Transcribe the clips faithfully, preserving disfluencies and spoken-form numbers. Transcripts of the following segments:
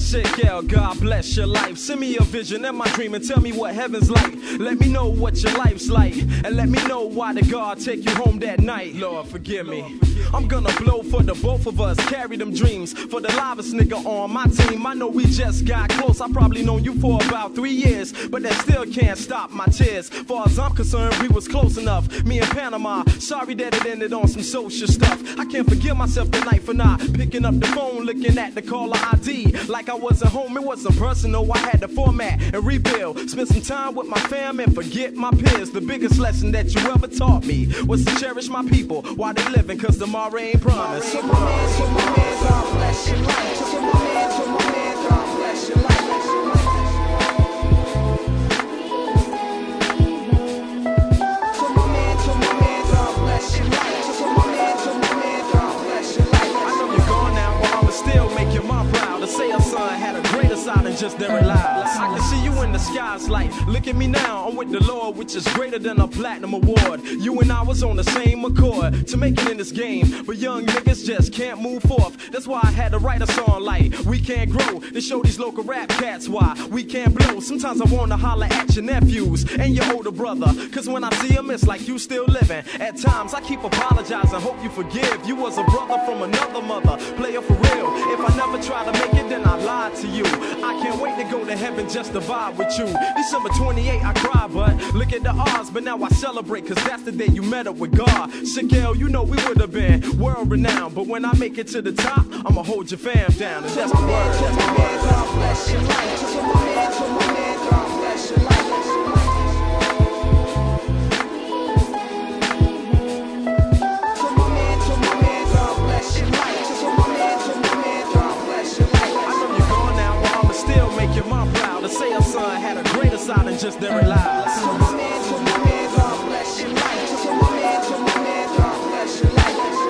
Shit, L, God bless your life. Send me a vision in my dream and tell me what heaven's like. Let me know what your life's like, and let me know why did God take you home that night. Lord, forgive me. I'm gonna blow for the both of us, carry them dreams for the livest nigga on my team. I know we just got close. I probably known you for about three years, but that still can't stop my tears. Far as I'm concerned, we was close enough. Me in Panama, sorry that it ended on some social stuff. I can't forgive myself tonight for not picking up the phone, looking at the caller I D like I wasn't home. It wasn't personal. I had to format and rebuild. Spend some time with my fam and forget my peers. The biggest lesson that you ever taught me was to cherish my people while they living, cause tomorrow ain't promised. To my man, to my man, God bless your life. To my man, to my man, God bless your life. To my man, to my man, God bless your life. To my man, to my man, God bless your life. I know you're gone now, but I'ma still make your mom proud to say her son had a greater side than just their lives. I can see you in the skies like, look at me now, I'm with the Lord, which is greater than a platinum award. You and I was on the same accord to make it in this game, but young niggas just can't move forth. That's why I had to write a song like, we can't grow, to show these local rap cats why we can't blow. Sometimes I wanna holler at your nephews and your older brother, cause when I see them it's like you still living. At times I keep apologizing, hope you forgive. You was a brother from another mother, player for real. If I never try to make it, then I lied to you. I can't wait to go to heaven just to vibe with you. December twenty-eighth I cry, but look at the odds. But now I celebrate, cause that's the day you met up with God. Shigel, you know we would've been world renowned, but when I make it to the top, I'ma hold your fam down. And that's the word, that's the word. God bless your life. To my man, to my man, God bless your life. To my man, to my man, God bless your life. To my man, to my man, God bless your life. I know you're gone now, but I'ma still make your mom proud to say her son had a greater side than just their lives. To my man, to my man, God bless your life. To my man, to my man, God bless your life.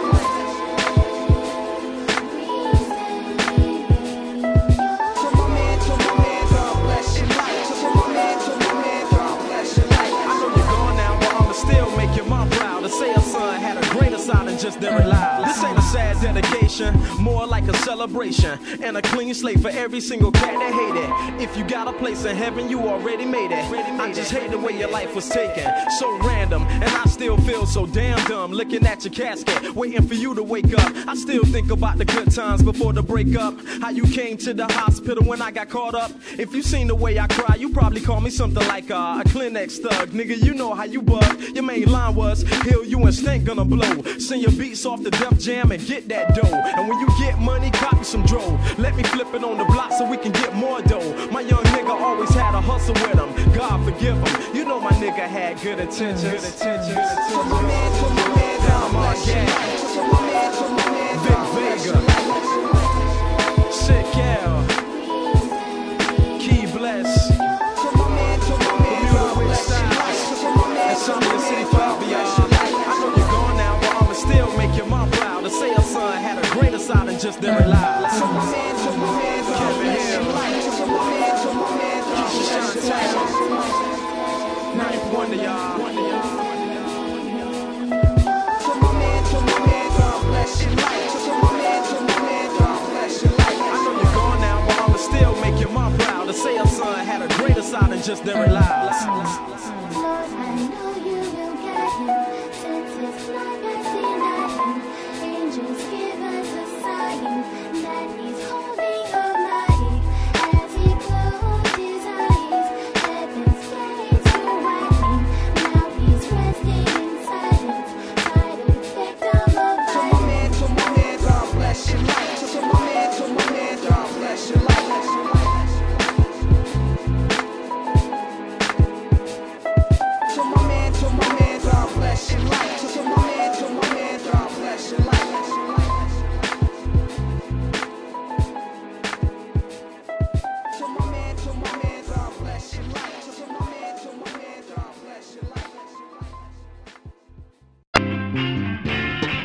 To my man, to my man, God bless your life. To my man, to my man, God bless your life. I know you're gone now, but I'ma still make your mom proud to say her son had a greater side than just their lives. This ain't a sad dedication, more like a celebration and a clean slate for every single cat that hate it. If you got a place in heaven, you already made it. I just hate the way your life was taken, so random, and I still feel so damn dumb looking at your casket, waiting for you to wake up. I still think about the good times before the breakup, how you came to the hospital when I got caught up. If you seen the way I cry, you probably call me something like uh, a Kleenex thug. Nigga, you know how you bug. Your main line was, heal you and Stank gonna blow. Send your beats off the Def Jam and get that dough. And when you get money, copy some dro. Let me flip it on the block so we can get more dough. My young nigga always had a hustle with him. God forgive him. You know my nigga had good intentions. Good intentions. To my man, to my man, God bless your life. To my man, to my man, God bless your life. Sick L, Key Bless, To my man, to my man, God bless your life. To my man, and to some my of the city man, for God bless your y'all. life. I know you're gone now, but I'ma still make your mom proud to say her son had a greater side than just their lives. To my man, to my man, God bless your life. To my man, to my man, God bless your life. Ninth wonder, y'all. To my man, to my man, God bless your life. To my man, to my man, God bless your life. I know you're gone now, but I'ma still make your mom proud to say her son had a greater side than just their lives.